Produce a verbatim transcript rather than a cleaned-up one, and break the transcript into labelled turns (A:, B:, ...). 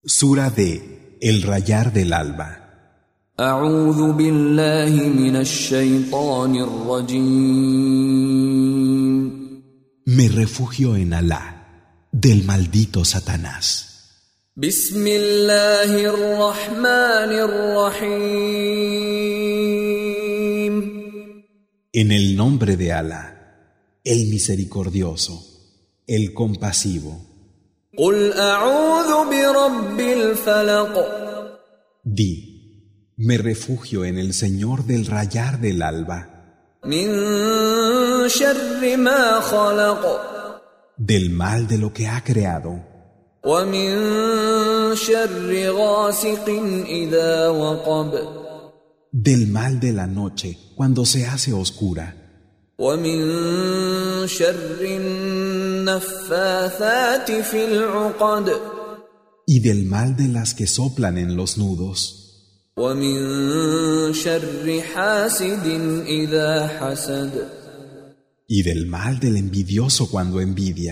A: Sura de El rayar del alba.
B: أعوذ بالله من الشيطان الرجيم.
A: Me refugio en Alá, del maldito Satanás.
B: بسم الله الرحمن الرحيم.
A: En el nombre de Alá, el misericordioso, el compasivo.
B: قل أعوذ برب الفلق.
A: Di, me refugio en el Señor del rayar del alba,
B: من شر ما خلق.
A: del mal de lo que ha creado,
B: ومن شر غاسق إذا وقب.
A: del mal de la noche cuando se hace oscura,
B: ومن شر النفاثات في العقد.
A: y del mal de las que soplan en los nudos,
B: ومن شر حاسد إذا حسد.
A: y del mal del envidioso cuando envidia.